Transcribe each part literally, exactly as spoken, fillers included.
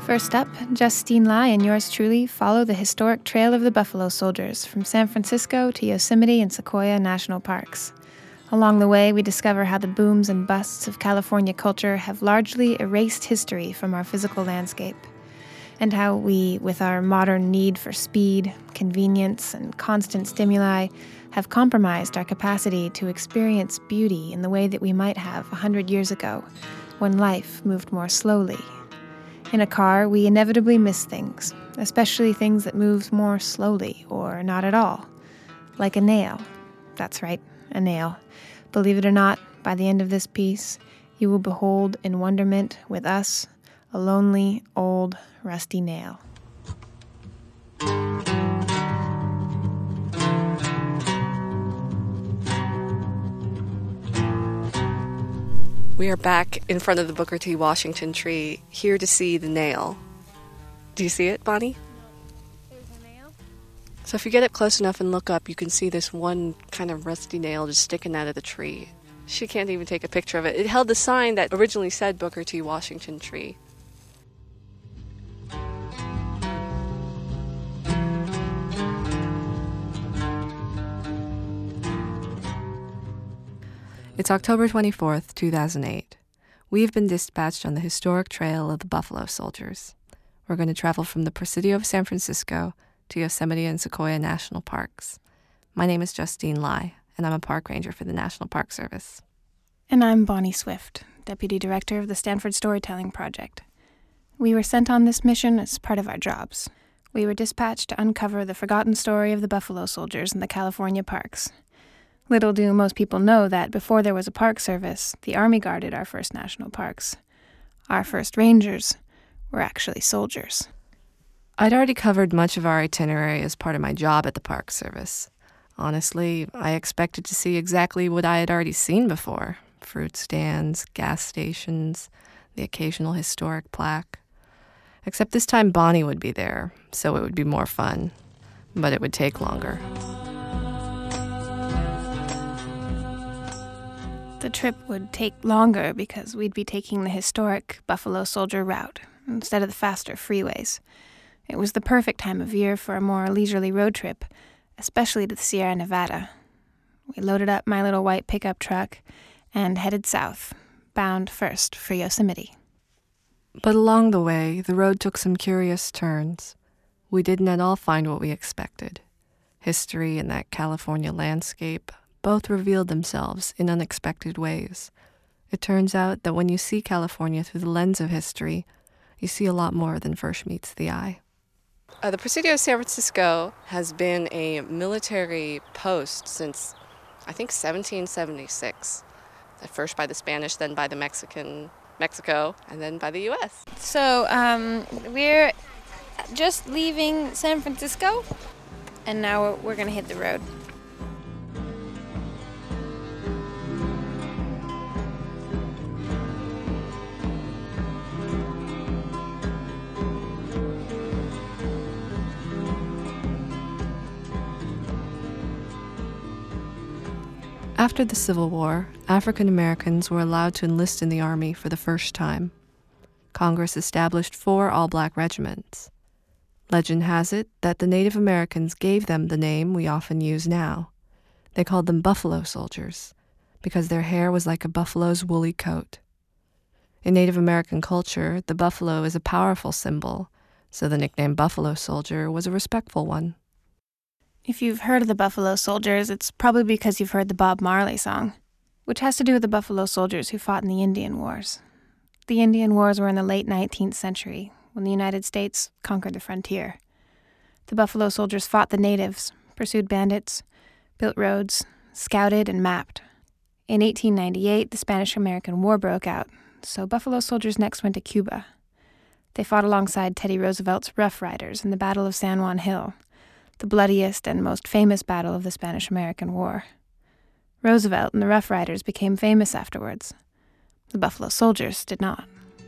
First up, Justine Lai and yours truly follow the historic Trail of the Buffalo Soldiers from San Francisco to Yosemite and Sequoia National Parks. Along the way, we discover how the booms and busts of California culture have largely erased history from our physical landscape, and how we, with our modern need for speed, convenience, and constant stimuli, have compromised our capacity to experience beauty in the way that we might have a hundred years ago, when life moved more slowly. In a car, we inevitably miss things, especially things that move more slowly or not at all. Like a nail. That's right, a nail. Believe it or not, by the end of this piece, you will behold in wonderment with us a lonely, old, rusty nail. We are back in front of the Booker T. Washington tree, here to see the nail. Do you see it, Bonnie? There's a nail? So if you get up close enough and look up, you can see this one kind of rusty nail just sticking out of the tree. She can't even take a picture of it. It held the sign that originally said Booker T. Washington tree. It's October twenty-fourth, two thousand eight. We've been dispatched on the historic Trail of the Buffalo Soldiers. We're going to travel from the Presidio of San Francisco to Yosemite and Sequoia National Parks. My name is Justine Lai, and I'm a park ranger for the National Park Service. And I'm Bonnie Swift, Deputy Director of the Stanford Storytelling Project. We were sent on this mission as part of our jobs. We were dispatched to uncover the forgotten story of the Buffalo Soldiers in the California parks. Little do most people know that before there was a park service, the Army guarded our first national parks. Our first rangers were actually soldiers. I'd already covered much of our itinerary as part of my job at the Park Service. Honestly, I expected to see exactly what I had already seen before. Fruit stands, gas stations, the occasional historic plaque. Except this time Bonnie would be there, so it would be more fun. But it would take longer. The trip would take longer because we'd be taking the historic Buffalo Soldier route instead of the faster freeways. It was the perfect time of year for a more leisurely road trip, especially to the Sierra Nevada. We loaded up my little white pickup truck and headed south, bound first for Yosemite. But along the way, the road took some curious turns. We didn't at all find what we expected. History and that California landscape both revealed themselves in unexpected ways. It turns out that when you see California through the lens of history, you see a lot more than first meets the eye. Uh, the Presidio of San Francisco has been a military post since, I think, seventeen seventy-six. At first by the Spanish, then by the Mexican, Mexico, and then by the U S. So, um, we're just leaving San Francisco, and now we're, we're going to hit the road. After the Civil War, African Americans were allowed to enlist in the Army for the first time. Congress established four all-black regiments. Legend has it that the Native Americans gave them the name we often use now. They called them Buffalo Soldiers because their hair was like a buffalo's woolly coat. In Native American culture, the buffalo is a powerful symbol, so the nickname Buffalo Soldier was a respectful one. If you've heard of the Buffalo Soldiers, it's probably because you've heard the Bob Marley song, which has to do with the Buffalo Soldiers who fought in the Indian Wars. The Indian Wars were in the late nineteenth century, when the United States conquered the frontier. The Buffalo Soldiers fought the natives, pursued bandits, built roads, scouted, and mapped. In eighteen ninety-eight, the Spanish-American War broke out, so Buffalo Soldiers next went to Cuba. They fought alongside Teddy Roosevelt's Rough Riders in the Battle of San Juan Hill, the bloodiest and most famous battle of the Spanish-American War. Roosevelt and the Rough Riders became famous afterwards. The Buffalo Soldiers did not.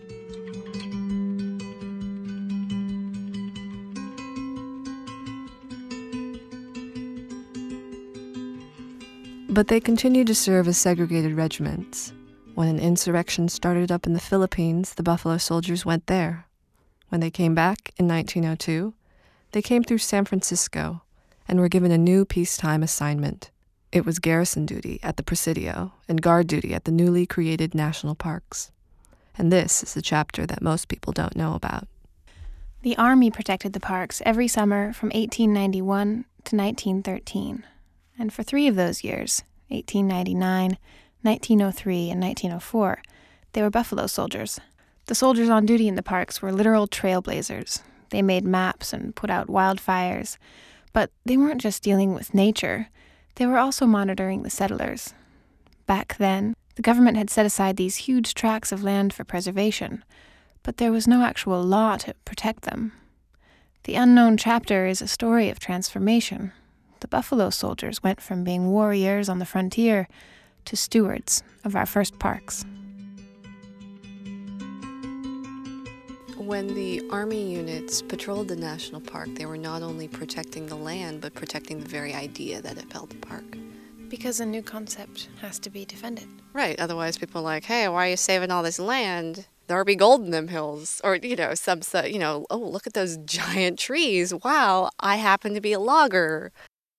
But they continued to serve as segregated regiments. When an insurrection started up in the Philippines, the Buffalo Soldiers went there. When they came back in nineteen oh two, they came through San Francisco and were given a new peacetime assignment. It was garrison duty at the Presidio and guard duty at the newly created national parks. And this is the chapter that most people don't know about. The Army protected the parks every summer from eighteen ninety-one to nineteen thirteen. And for three of those years, eighteen ninety-nine, nineteen oh three, and nineteen oh four, they were buffalo soldiers. The soldiers on duty in the parks were literal trailblazers. They made maps and put out wildfires. But they weren't just dealing with nature. They were also monitoring the settlers. Back then, the government had set aside these huge tracts of land for preservation, but there was no actual law to protect them. The Unknown Chapter is a story of transformation. The buffalo soldiers went from being warriors on the frontier to stewards of our first parks. When the Army units patrolled the national park, they were not only protecting the land, but protecting the very idea that it held the park. Because a new concept has to be defended. Right, otherwise people are like, hey, why are you saving all this land? There'll be gold in them hills. Or, you know, some, you know, oh, look at those giant trees. Wow, I happen to be a logger.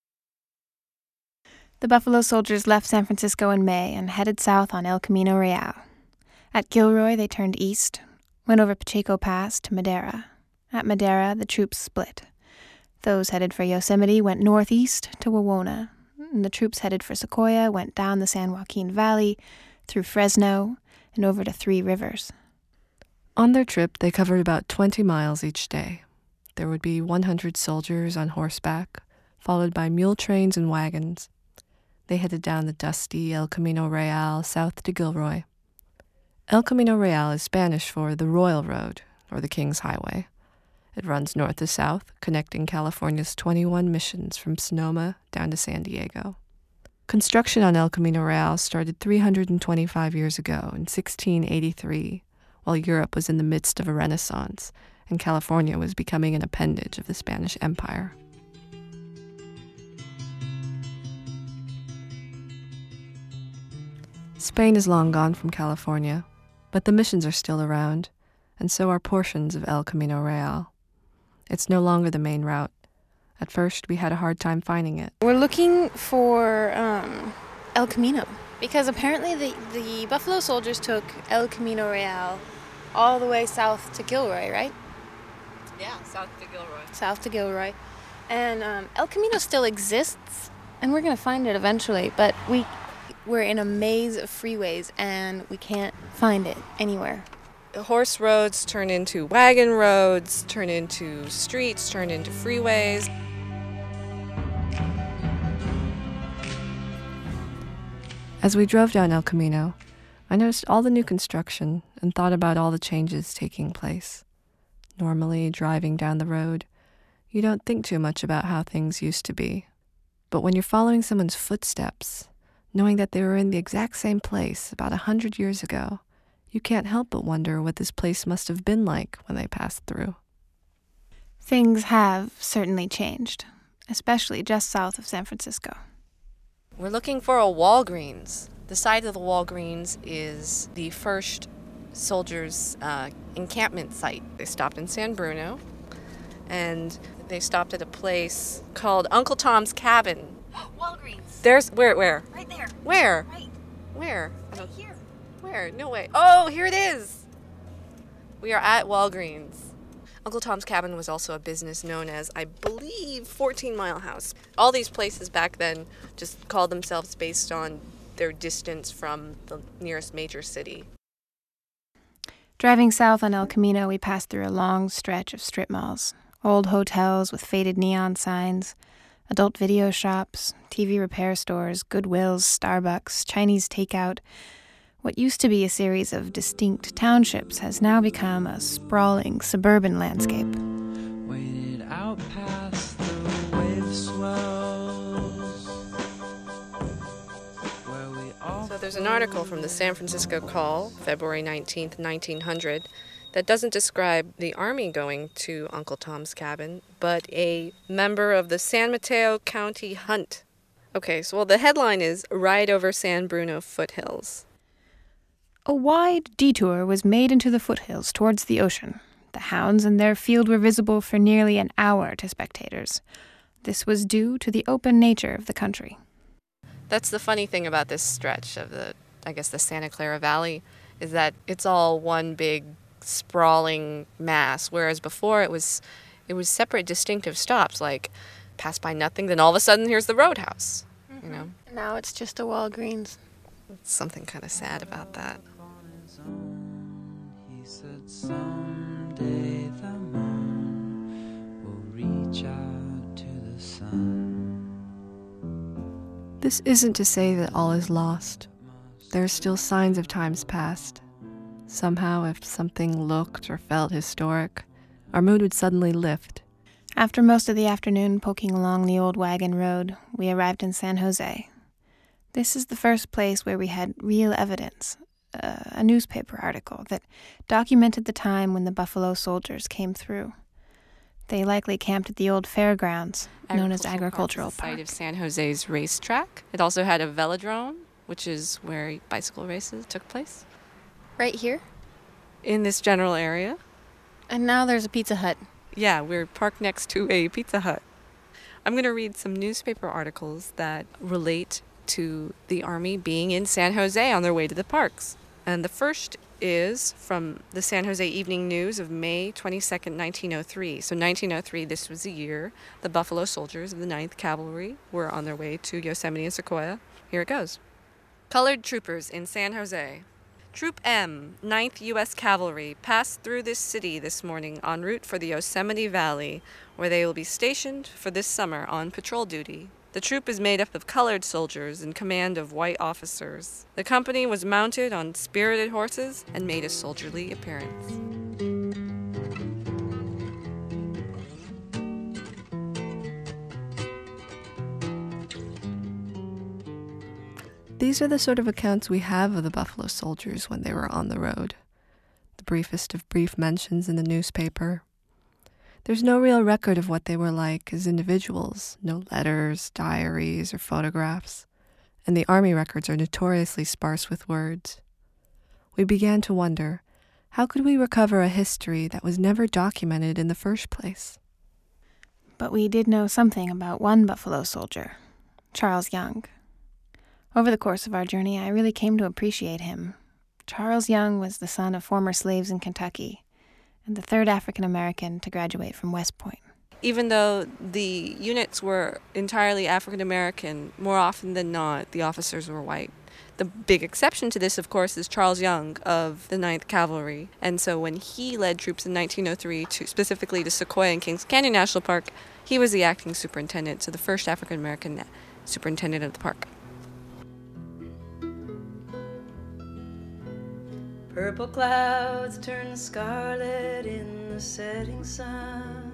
The Buffalo Soldiers left San Francisco in May and headed south on El Camino Real. At Gilroy, they turned east, went over Pacheco Pass to Madera. At Madera, the troops split. Those headed for Yosemite went northeast to Wawona, and the troops headed for Sequoia went down the San Joaquin Valley, through Fresno, and over to Three Rivers. On their trip, they covered about twenty miles each day. There would be one hundred soldiers on horseback, followed by mule trains and wagons. They headed down the dusty El Camino Real south to Gilroy. El Camino Real is Spanish for the Royal Road, or the King's Highway. It runs north to south, connecting California's twenty-one missions from Sonoma down to San Diego. Construction on El Camino Real started three hundred twenty-five years ago in sixteen eighty-three, while Europe was in the midst of a renaissance and California was becoming an appendage of the Spanish Empire. Spain is long gone from California, but the missions are still around, and so are portions of El Camino Real. It's no longer the main route. At first, we had a hard time finding it. We're looking for um, El Camino, because apparently the, the Buffalo Soldiers took El Camino Real all the way south to Gilroy, right? Yeah, south to Gilroy. South to Gilroy. And um, El Camino still exists, and we're going to find it eventually, but we... We're in a maze of freeways, and we can't find it anywhere. The horse roads turn into wagon roads, turn into streets, turn into freeways. As we drove down El Camino, I noticed all the new construction and thought about all the changes taking place. Normally, driving down the road, you don't think too much about how things used to be. But when you're following someone's footsteps, knowing that they were in the exact same place about a hundred years ago, you can't help but wonder what this place must have been like when they passed through. Things have certainly changed, especially just south of San Francisco. We're looking for a Walgreens. The site of the Walgreens is the first soldiers' uh, encampment site. They stopped in San Bruno, and they stopped at a place called Uncle Tom's Cabin. Walgreens. There's, where, where? Right there. Where? Right. Where? Right here. Where? No way. Oh, here it is. We are at Walgreens. Uncle Tom's Cabin was also a business known as, I believe, fourteen Mile House. All these places back then just called themselves based on their distance from the nearest major city. Driving south on El Camino, we passed through a long stretch of strip malls, old hotels with faded neon signs, adult video shops, T V repair stores, Goodwills, Starbucks, Chinese takeout. What used to be a series of distinct townships has now become a sprawling suburban landscape. Waited out past the wave swells, where we all So there's an article from the San Francisco Call, February nineteenth, nineteen hundred, that doesn't describe the Army going to Uncle Tom's Cabin, but a member of the San Mateo County Hunt. Okay, so well, the headline is Ride Over San Bruno Foothills. A wide detour was made into the foothills towards the ocean. The hounds in their field were visible for nearly an hour to spectators. This was due to the open nature of the country. That's the funny thing about this stretch of the, I guess, the Santa Clara Valley, is that it's all one big sprawling mass, whereas before it was it was separate distinctive stops, like pass by nothing, then all of a sudden here's the Roadhouse. Mm-hmm. You know? Now it's just a Walgreens. It's something kind of sad about that. He said someday the moon will reach out to the sun. This isn't to say that all is lost. There are still signs of times past. Somehow, if something looked or felt historic, our mood would suddenly lift. After most of the afternoon poking along the old wagon road, we arrived in San Jose. This is the first place where we had real evidence, uh, a newspaper article that documented the time when the Buffalo Soldiers came through. They likely camped at the old fairgrounds, known as Agricultural Park. Site of San Jose's racetrack. It also had a velodrome, which is where bicycle races took place. Right here? In this general area. And now there's a Pizza Hut. Yeah, we're parked next to a Pizza Hut. I'm going to read some newspaper articles that relate to the Army being in San Jose on their way to the parks. And the first is from the San Jose Evening News of May twenty-second, nineteen oh three. So nineteen oh three, this was the year the Buffalo Soldiers of the ninth Cavalry were on their way to Yosemite and Sequoia. Here it goes. Colored troopers in San Jose. Troop M, ninth U S Cavalry, passed through this city this morning en route for the Yosemite Valley, where they will be stationed for this summer on patrol duty. The troop is made up of colored soldiers in command of white officers. The company was mounted on spirited horses and made a soldierly appearance. These are the sort of accounts we have of the Buffalo Soldiers when they were on the road. The briefest of brief mentions in the newspaper. There's no real record of what they were like as individuals, no letters, diaries, or photographs, and the Army records are notoriously sparse with words. We began to wonder, how could we recover a history that was never documented in the first place? But we did know something about one Buffalo soldier, Charles Young. Over the course of our journey, I really came to appreciate him. Charles Young was the son of former slaves in Kentucky, and the third African American to graduate from West Point. Even though the units were entirely African American, more often than not, the officers were white. The big exception to this, of course, is Charles Young of the ninth Cavalry. And so when he led troops in nineteen oh three, to, specifically to Sequoia and Kings Canyon National Park, he was the acting superintendent, so the first African American superintendent of the park. Purple clouds turn scarlet in the setting sun,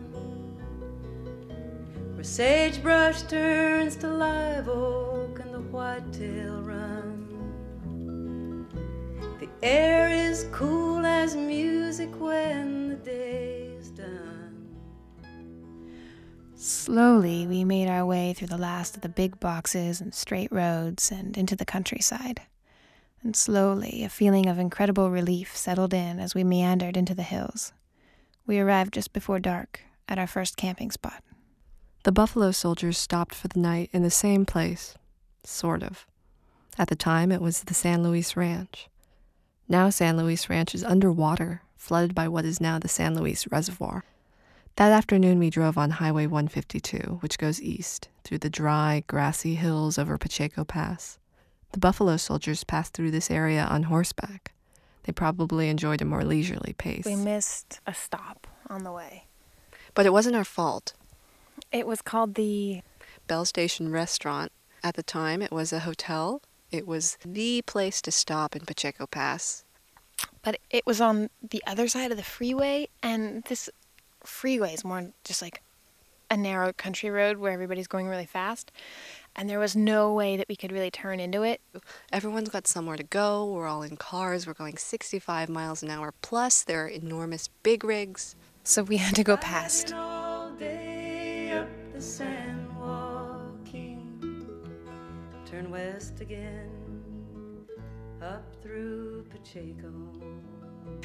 where sagebrush turns to live oak and the whitetail run. The air is cool as music when the day is done. Slowly, we made our way through the last of the big boxes and straight roads and into the countryside. And slowly, a feeling of incredible relief settled in as we meandered into the hills. We arrived just before dark at our first camping spot. The Buffalo Soldiers stopped for the night in the same place, sort of. At the time, it was the San Luis Ranch. Now San Luis Ranch is underwater, flooded by what is now the San Luis Reservoir. That afternoon, we drove on Highway one fifty-two, which goes east, through the dry, grassy hills over Pacheco Pass. The Buffalo Soldiers passed through this area on horseback. They probably enjoyed a more leisurely pace. We missed a stop on the way. But it wasn't our fault. It was called the Bell Station Restaurant. At the time, it was a hotel. It was the place to stop in Pacheco Pass. But it was on the other side of the freeway, and this freeway is more just like a narrow country road where everybody's going really fast. And there was no way that we could really turn into it. Everyone's got somewhere to go. We're all in cars. We're going sixty-five miles an hour. Plus, there are enormous big rigs. So we had to go past. All day up the San Joaquin, turn west again, up through Pacheco.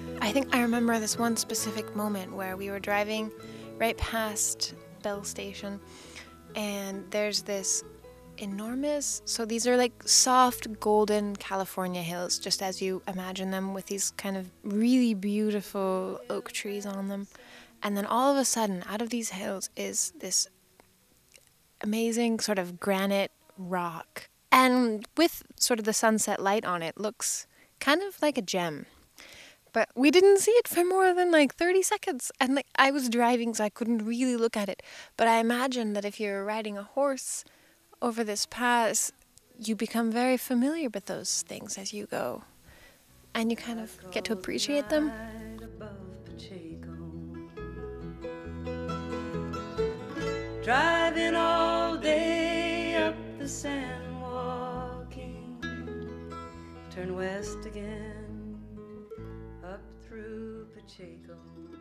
I think I remember this one specific moment where we were driving right past Bell Station, and there's this enormous, so these are like soft golden California hills, just as you imagine them, with these kind of really beautiful oak trees on them. And then all of a sudden, out of these hills is this amazing sort of granite rock. And with sort of the sunset light on it, looks kind of like a gem. But we didn't see it for more than like thirty seconds. And like I was driving, so I couldn't really look at it. But I imagine that if you're riding a horse over this pass, you become very familiar with those things as you go. And you kind of get to appreciate them. Driving all day up the San Joaquin, turn west again, up through Pacheco.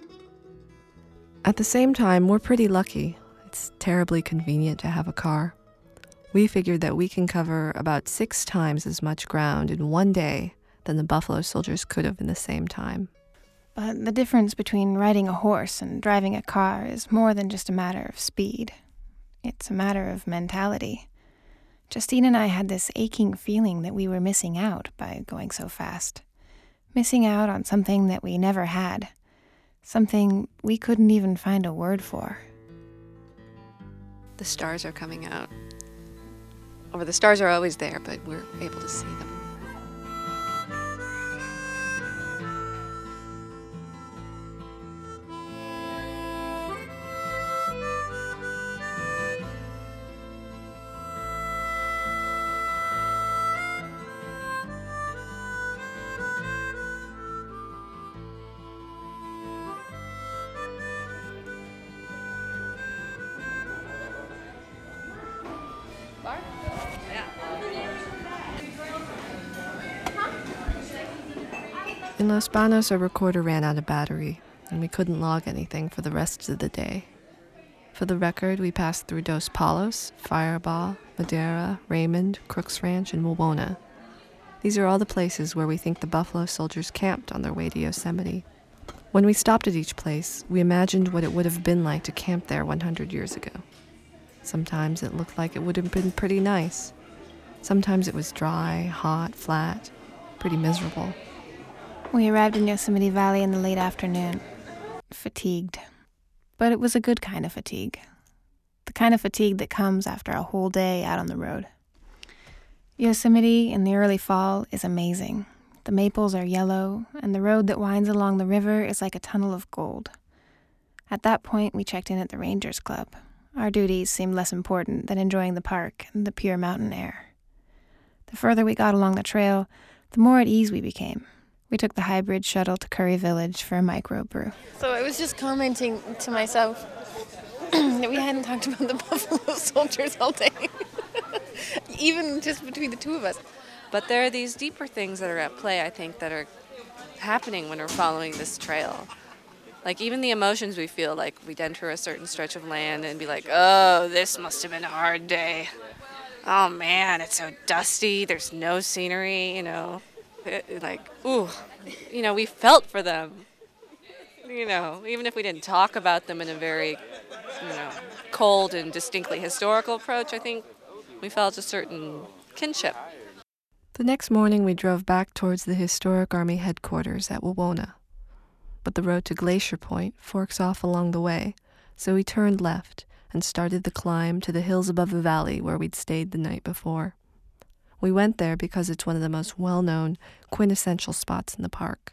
At the same time, we're pretty lucky. It's terribly convenient to have a car. We figured that we can cover about six times as much ground in one day than the Buffalo Soldiers could have in the same time. But the difference between riding a horse and driving a car is more than just a matter of speed. It's a matter of mentality. Justine and I had this aching feeling that we were missing out by going so fast. Missing out on something that we never had. Something we couldn't even find a word for. The stars are coming out. Or the stars are always there, but we're able to see them. In Los Banos, our recorder ran out of battery, and we couldn't log anything for the rest of the day. For the record, we passed through Dos Palos, Firebaugh, Madera, Raymond, Crooks Ranch, and Wawona. These are all the places where we think the Buffalo Soldiers camped on their way to Yosemite. When we stopped at each place, we imagined what it would have been like to camp there one hundred years ago. Sometimes it looked like it would have been pretty nice. Sometimes it was dry, hot, flat, pretty miserable. We arrived in Yosemite Valley in the late afternoon, fatigued. But it was a good kind of fatigue. The kind of fatigue that comes after a whole day out on the road. Yosemite in the early fall is amazing. The maples are yellow, and the road that winds along the river is like a tunnel of gold. At that point, we checked in at the Rangers Club. Our duties seemed less important than enjoying the park and the pure mountain air. The further we got along the trail, the more at ease we became. We took the hybrid shuttle to Curry Village for a microbrew. So I was just commenting to myself that we hadn't talked about the Buffalo Soldiers all day. Even just between the two of us. But there are these deeper things that are at play, I think, that are happening when we're following this trail. Like even the emotions we feel, like we'd enter a certain stretch of land and be like, oh, this must have been a hard day. Oh man, it's so dusty, there's no scenery, you know. It, like, ooh, you know, we felt for them. You know, even if we didn't talk about them in a very, you know, cold and distinctly historical approach, I think we felt a certain kinship. The next morning, we drove back towards the historic Army headquarters at Wawona. But the road to Glacier Point forks off along the way, so we turned left and started the climb to the hills above the valley where we'd stayed the night before. We went there because it's one of the most well-known, quintessential spots in the park.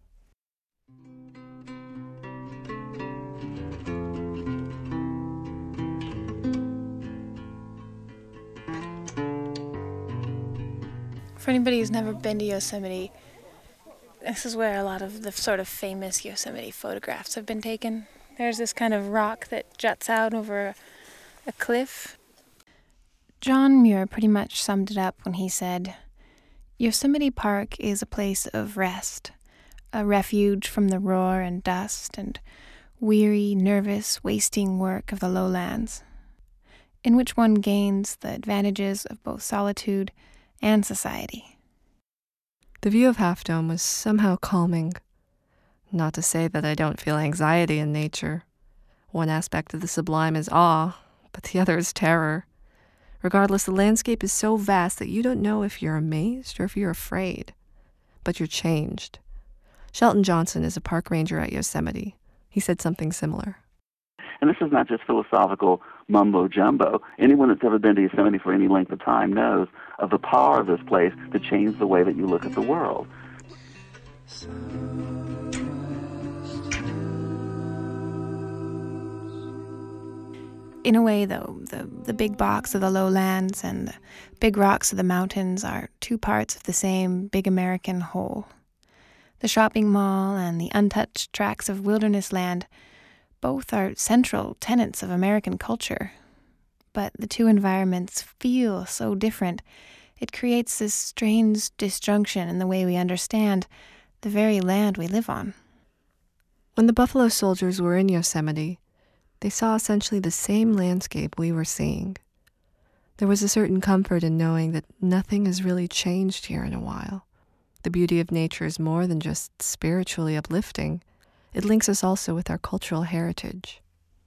For anybody who's never been to Yosemite, this is where a lot of the sort of famous Yosemite photographs have been taken. There's this kind of rock that juts out over a, a cliff. John Muir pretty much summed it up when he said, Yosemite Park is a place of rest, a refuge from the roar and dust and weary, nervous, wasting work of the lowlands, in which one gains the advantages of both solitude and society. The view of Half Dome was somehow calming. Not to say that I don't feel anxiety in nature. One aspect of the sublime is awe, but the other is terror. Regardless, the landscape is so vast that you don't know if you're amazed or if you're afraid. But you're changed. Shelton Johnson is a park ranger at Yosemite. He said something similar. And this is not just philosophical mumbo-jumbo. Anyone that's ever been to Yosemite for any length of time knows of the power of this place to change the way that you look at the world. In a way, though, the, the big box of the lowlands and the big rocks of the mountains are two parts of the same big American whole. The shopping mall and the untouched tracts of wilderness land both are central tenets of American culture. But the two environments feel so different, it creates this strange disjunction in the way we understand the very land we live on. When the Buffalo Soldiers were in Yosemite, they saw essentially the same landscape we were seeing. There was a certain comfort in knowing that nothing has really changed here in a while. The beauty of nature is more than just spiritually uplifting. It links us also with our cultural heritage.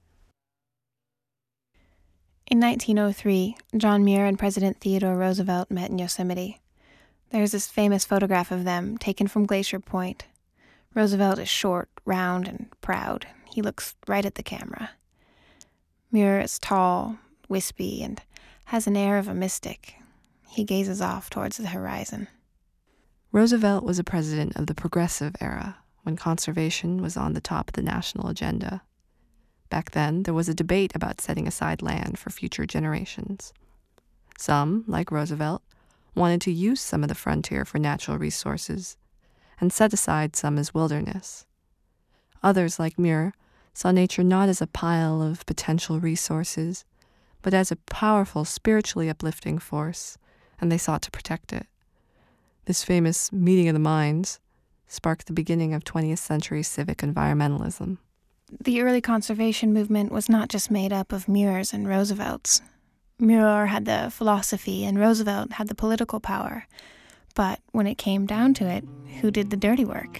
In nineteen oh three, John Muir and President Theodore Roosevelt met in Yosemite. There's this famous photograph of them taken from Glacier Point. Roosevelt is short, round, and proud. He looks right at the camera. Muir is tall, wispy, and has an air of a mystic. He gazes off towards the horizon. Roosevelt was a president of the Progressive era, when conservation was on the top of the national agenda. Back then, there was a debate about setting aside land for future generations. Some, like Roosevelt, wanted to use some of the frontier for natural resources, and set aside some as wilderness. Others, like Muir, saw nature not as a pile of potential resources, but as a powerful, spiritually uplifting force, and they sought to protect it. This famous meeting of the minds sparked the beginning of twentieth century civic environmentalism. The early conservation movement was not just made up of Muirs and Roosevelts. Muir had the philosophy and Roosevelt had the political power. But when it came down to it, who did the dirty work?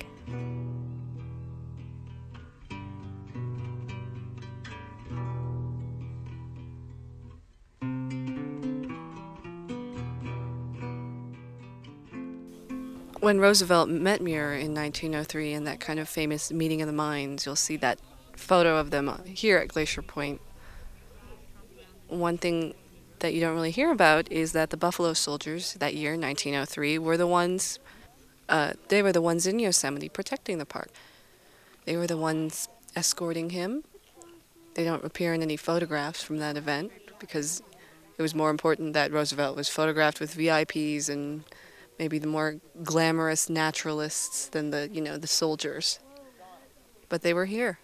When Roosevelt met Muir in nineteen oh three in that kind of famous meeting of the minds, you'll see that photo of them here at Glacier Point. One thing that you don't really hear about is that the Buffalo Soldiers that year, nineteen oh three, were the ones, uh, they were the ones in Yosemite protecting the park. They were the ones escorting him. They don't appear in any photographs from that event because it was more important that Roosevelt was photographed with V I Ps and maybe the more glamorous naturalists than the, you know, the soldiers. But they were here.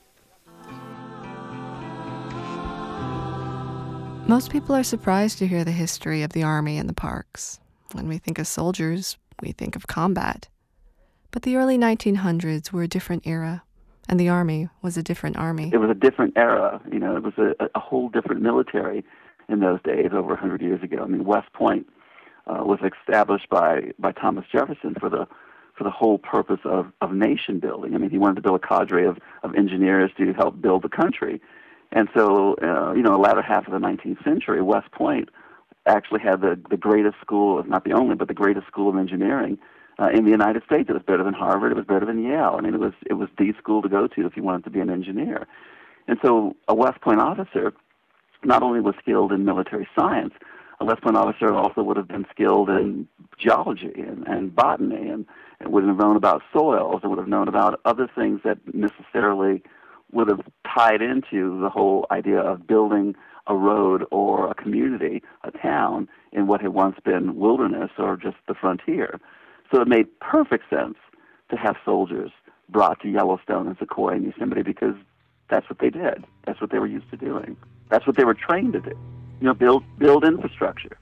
Most people are surprised to hear the history of the Army and the parks. When we think of soldiers, we think of combat. But the early nineteen hundreds were a different era, and the Army was a different army. It was a different era. You know, it was a, a whole different military in those days, over one hundred years ago. I mean, West Point uh, was established by, by Thomas Jefferson for the for the whole purpose of, of nation building. I mean, he wanted to build a cadre of, of engineers to help build the country. And so, uh, you know, the latter half of the nineteenth century, West Point actually had the, the greatest school, not the only, but the greatest school of engineering uh, in the United States. It was better than Harvard. It was better than Yale. I mean, it was it was the school to go to if you wanted to be an engineer. And so a West Point officer not only was skilled in military science, a West Point officer also would have been skilled in geology and, and botany and, and would have known about soils and would have known about other things that necessarily would have tied into the whole idea of building a road or a community, a town, in what had once been wilderness or just the frontier. So it made perfect sense to have soldiers brought to Yellowstone and Sequoia and Yosemite because that's what they did. That's what they were used to doing. That's what they were trained to do. You know, build build infrastructure.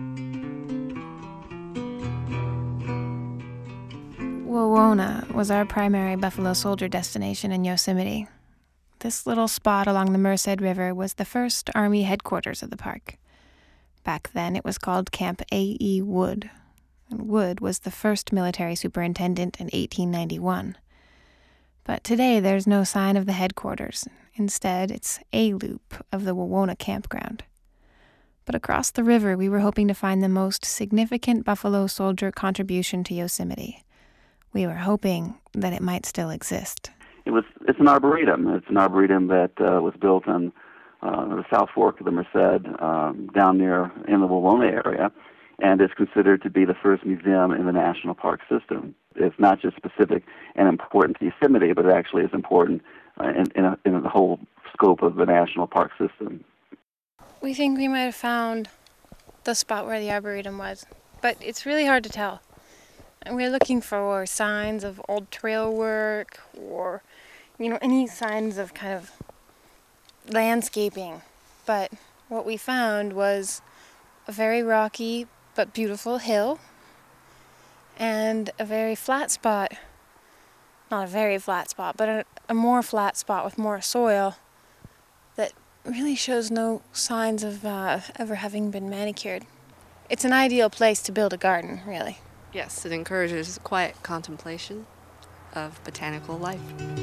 Wawona was our primary Buffalo Soldier destination in Yosemite. This little spot along the Merced River was the first Army headquarters of the park. Back then it was called Camp A E. Wood, and Wood was the first military superintendent in eighteen ninety-one. But today there's no sign of the headquarters. Instead, it's a loop of the Wawona campground. But across the river, we were hoping to find the most significant Buffalo Soldier contribution to Yosemite. We were hoping that it might still exist. It was. It's an arboretum. It's an arboretum that uh, was built on uh, the South Fork of the Merced, um, down near in the Wawona area, and is considered to be the first museum in the national park system. It's not just specific and important to Yosemite, but it actually is important uh, in, in, a, in the whole scope of the national park system. We think we might have found the spot where the arboretum was, but it's really hard to tell. And we're looking for signs of old trail work or, you know, any signs of kind of landscaping. But what we found was a very rocky but beautiful hill and a very flat spot. Not a very flat spot, but a, a more flat spot with more soil that really shows no signs of uh, ever having been manicured. It's an ideal place to build a garden, really. Yes, it encourages quiet contemplation of botanical life.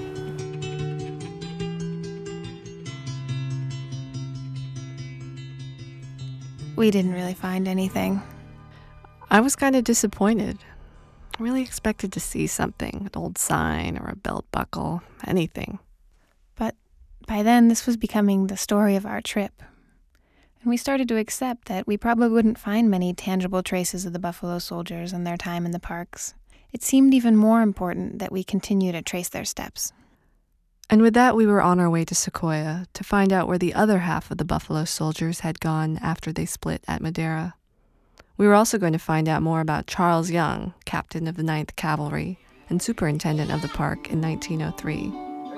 We didn't really find anything. I was kind of disappointed. I really expected to see something, an old sign or a belt buckle, anything. But by then, this was becoming the story of our trip. And we started to accept that we probably wouldn't find many tangible traces of the Buffalo Soldiers and their time in the parks. It seemed even more important that we continue to trace their steps. And with that, we were on our way to Sequoia to find out where the other half of the Buffalo Soldiers had gone after they split at Madera. We were also going to find out more about Charles Young, captain of the ninth Cavalry and superintendent of the park in nineteen oh three.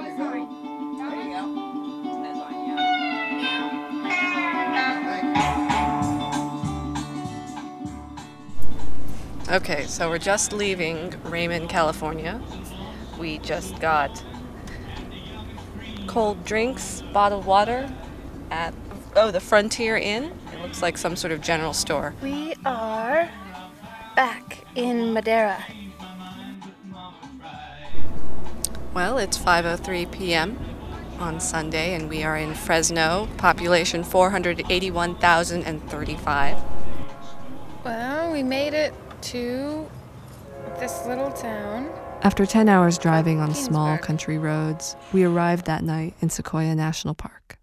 Okay, so we're just leaving Raymond, California. We just got cold drinks, bottled water at, oh, the Frontier Inn. It looks like some sort of general store. We are back in Madera. Well, it's five oh three p.m. on Sunday, and we are in Fresno, population four hundred eighty-one thousand thirty-five. Well, we made it to this little town. After ten hours driving on small Ginsburg. country roads, we arrived that night in Sequoia National Park.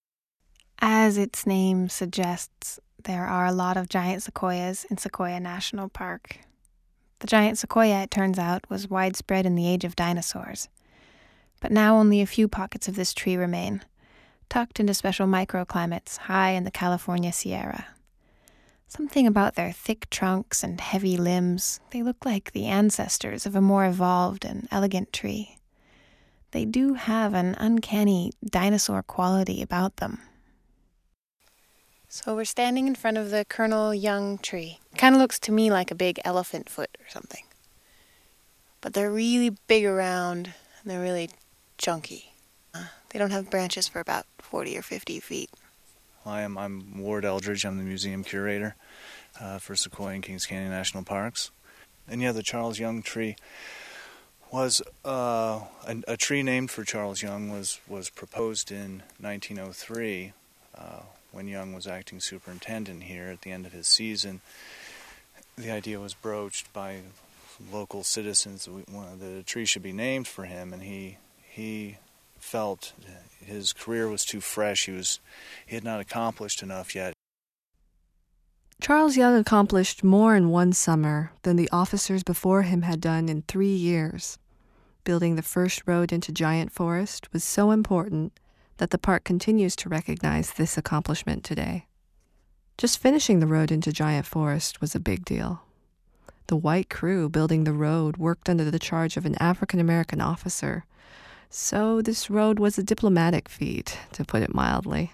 As its name suggests, there are a lot of giant sequoias in Sequoia National Park. The giant sequoia, it turns out, was widespread in the age of dinosaurs. But now only a few pockets of this tree remain, tucked into special microclimates high in the California Sierra. Something about their thick trunks and heavy limbs, they look like the ancestors of a more evolved and elegant tree. They do have an uncanny dinosaur quality about them. So we're standing in front of the Colonel Young tree. Kind of looks to me like a big elephant foot or something. But they're really big around and they're really chunky. Uh, they don't have branches for about forty or fifty feet. Hi, I'm, I'm Ward Eldridge. I'm the museum curator uh, for Sequoia and Kings Canyon National Parks. And yeah, the Charles Young tree was uh, a, a tree named for Charles Young was, was proposed in nineteen oh three uh, when Young was acting superintendent here at the end of his season. The idea was broached by local citizens that, we, that a tree should be named for him, and he he felt his career was too fresh. He was he had not accomplished enough yet. Charles Young accomplished more in one summer than the officers before him had done in three years. Building the first road into Giant Forest was so important that the park continues to recognize this accomplishment today. Just finishing the road into Giant Forest was a big deal. The white crew building the road worked under the charge of an African-American officer, so this road was a diplomatic feat, to put it mildly.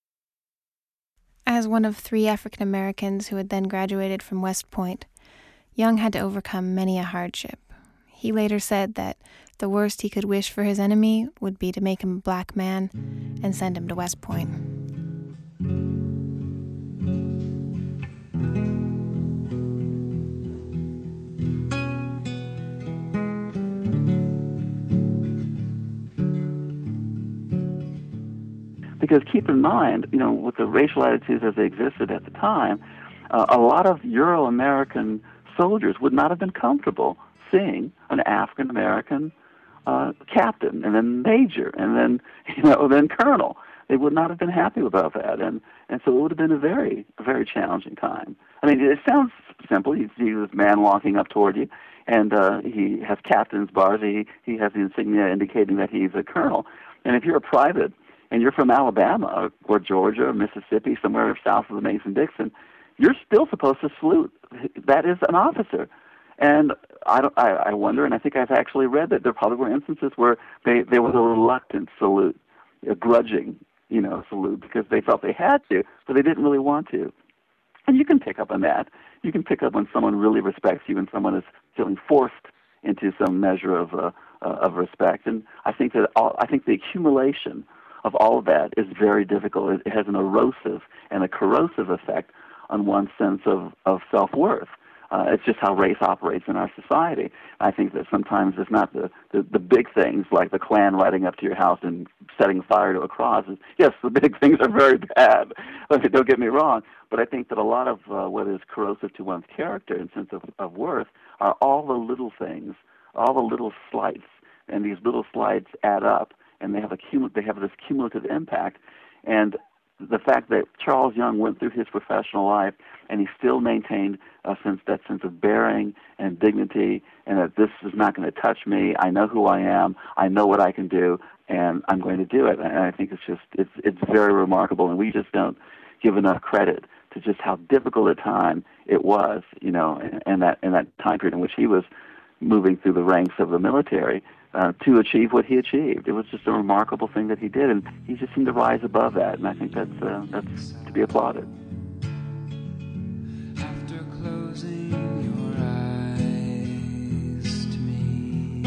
As one of three African Americans who had then graduated from West Point, Young had to overcome many a hardship. He later said that the worst he could wish for his enemy would be to make him a black man and send him to West Point. Because keep in mind, you know, with the racial attitudes as they existed at the time, uh, a lot of Euro-American soldiers would not have been comfortable seeing an African-American uh, captain and then major and then, you know, then colonel. They would not have been happy about that. And, and so it would have been a very, very challenging time. I mean, it sounds simple. You see this man walking up toward you, and uh, he has captain's bars. He, he has the insignia indicating that he's a colonel. And if you're a private and you're from Alabama or, or Georgia or Mississippi, somewhere south of the Mason-Dixon, you're still supposed to salute. That is an officer. And I, don't, I, I wonder, and I think I've actually read that there probably were instances where they, there was a reluctant salute, a grudging, you know, salute, because they felt they had to, but they didn't really want to. And you can pick up on that. You can pick up when someone really respects you and someone is feeling forced into some measure of uh, uh, of respect. And I think that all, I think the accumulation of all of that is very difficult. It has an erosive and a corrosive effect on one's sense of, of self-worth. Uh, it's just how race operates in our society. I think that sometimes it's not the, the, the big things like the Klan riding up to your house and setting fire to a cross. Yes, the big things are very bad. Don't get me wrong. But I think that a lot of uh, what is corrosive to one's character and sense of, of worth are all the little things, all the little slights. And these little slights add up, and they have, a cum- they have this cumulative impact. And the fact that Charles Young went through his professional life and he still maintained a sense, that sense of bearing and dignity, and that this is not going to touch me. I know who I am. I know what I can do, and I'm going to do it. And I think it's just it's it's very remarkable, and we just don't give enough credit to just how difficult a time it was, you know, and that in that time period in which he was moving through the ranks of the military uh, to achieve what he achieved. It was just a remarkable thing that he did, and he just seemed to rise above that, and I think that's uh, that's to be applauded. After closing your eyes to me,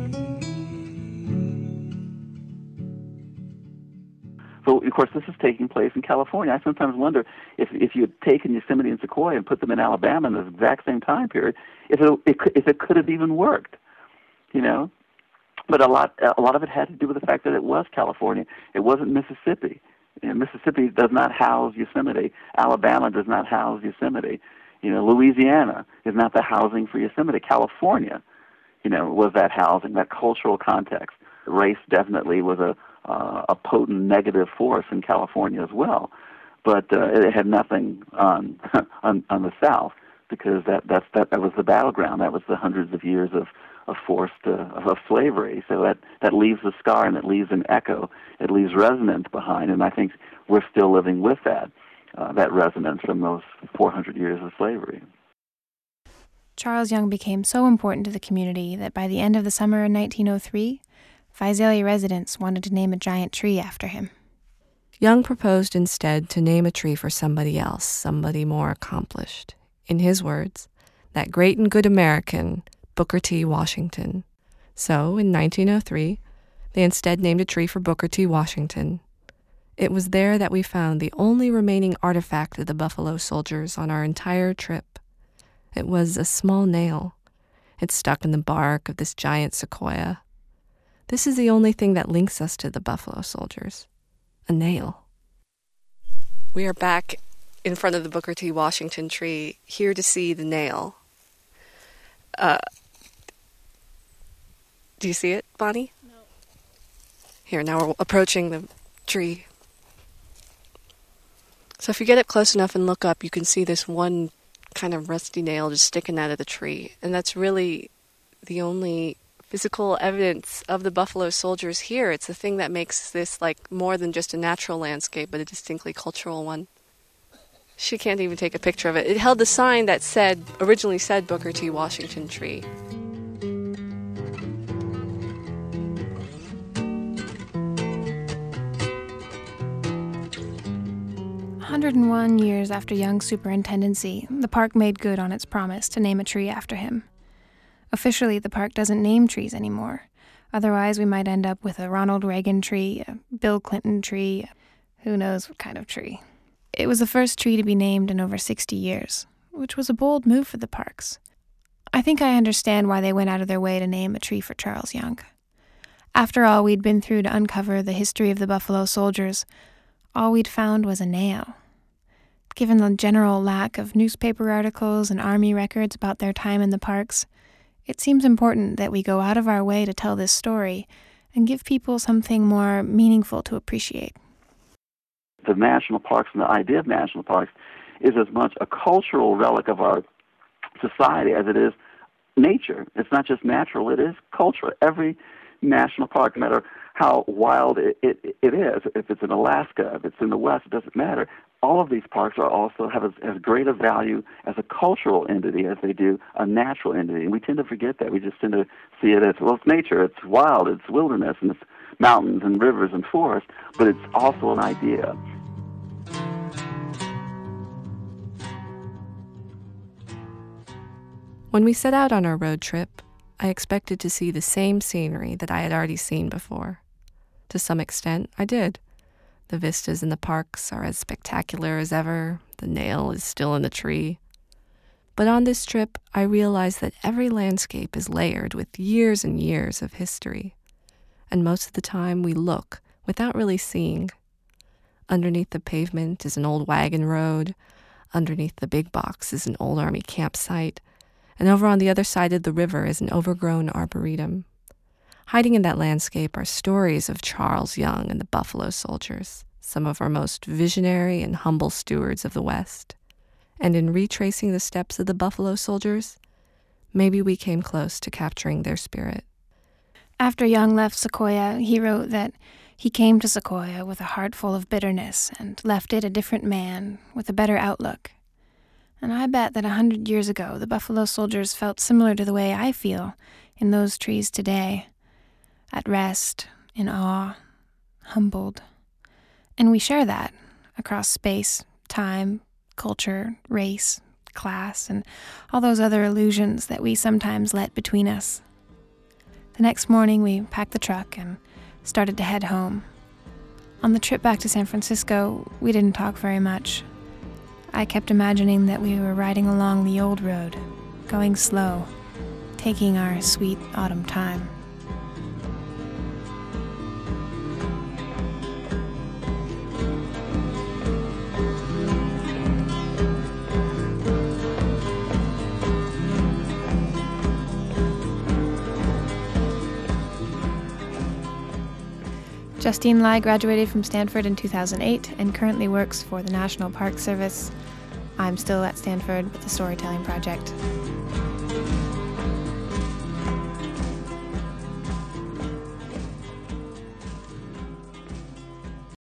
so of course this is taking place in California. I sometimes wonder if if you had taken Yosemite and Sequoia and put them in Alabama in the exact same time period, if it, it if it could have even worked, you know. But a lot a lot of it had to do with the fact that it was California. It wasn't Mississippi. You know, Mississippi does not house Yosemite. Alabama does not house Yosemite. You know, Louisiana is not the housing for Yosemite. California, you know, was that housing, that cultural context. Race definitely was a uh, a potent negative force in California as well, but uh, it had nothing on on, on the South, because that that's that, that was the battleground. That was the hundreds of years of of forced uh, of slavery. So that that leaves a scar, and it leaves an echo. It leaves resonance behind, and I think we're still living with that uh, that resonance from those four hundred years of slavery. Charles Young became so important to the community that by the end of the summer in nineteen oh three, Visalia residents wanted to name a giant tree after him. Young proposed instead to name a tree for somebody else, somebody more accomplished. In his words, that great and good American, Booker T. Washington. So, in nineteen oh three, they instead named a tree for Booker T. Washington. It was there that we found the only remaining artifact of the Buffalo Soldiers on our entire trip. It was a small nail. It stuck in the bark of this giant sequoia. This is the only thing that links us to the Buffalo Soldiers. A nail. We are back in front of the Booker T. Washington tree, here to see the nail. Uh, do you see it, Bonnie? No. Here, now we're approaching the tree. So if you get it close enough and look up, you can see this one kind of rusty nail just sticking out of the tree. And that's really the only physical evidence of the Buffalo Soldiers here. It's the thing that makes this like more than just a natural landscape, but a distinctly cultural one. She can't even take a picture of it. It held the sign that said, originally said Booker T. Washington tree. one hundred one years after Young's superintendency, the park made good on its promise to name a tree after him. Officially, the park doesn't name trees anymore. Otherwise, we might end up with a Ronald Reagan tree, a Bill Clinton tree, who knows what kind of tree. It was the first tree to be named in over sixty years, which was a bold move for the parks. I think I understand why they went out of their way to name a tree for Charles Young. After all we'd been through to uncover the history of the Buffalo Soldiers, all we'd found was a nail. Given the general lack of newspaper articles and Army records about their time in the parks, it seems important that we go out of our way to tell this story and give people something more meaningful to appreciate. The national parks and the idea of national parks is as much a cultural relic of our society as it is nature. It's not just natural, it is cultural. Every national park, no matter how wild it, it, it is, if it's in Alaska, if it's in the West, it doesn't matter. All of these parks are also have as, as great a value as a cultural entity as they do a natural entity. And we tend to forget that. We just tend to see it as, well, it's nature, it's wild, it's wilderness, and it's mountains and rivers and forests, but it's also an idea. When we set out on our road trip, I expected to see the same scenery that I had already seen before. To some extent, I did. The vistas in the parks are as spectacular as ever. The nail is still in the tree. But on this trip, I realized that every landscape is layered with years and years of history. And most of the time, we look without really seeing. Underneath the pavement is an old wagon road. Underneath the big box is an old Army campsite. And over on the other side of the river is an overgrown arboretum. Hiding in that landscape are stories of Charles Young and the Buffalo Soldiers, some of our most visionary and humble stewards of the West. And in retracing the steps of the Buffalo Soldiers, maybe we came close to capturing their spirit. After Young left Sequoyah, he wrote that he came to Sequoyah with a heart full of bitterness and left it a different man with a better outlook. And I bet that a hundred years ago, the Buffalo Soldiers felt similar to the way I feel in those trees today. At rest, in awe, humbled. And we share that across space, time, culture, race, class, and all those other illusions that we sometimes let between us. The next morning, we packed the truck and started to head home. On the trip back to San Francisco, we didn't talk very much. I kept imagining that we were riding along the old road, going slow, taking our sweet autumn time. Justine Lai graduated from Stanford in two thousand eight and currently works for the National Park Service. I'm still at Stanford with the Storytelling Project.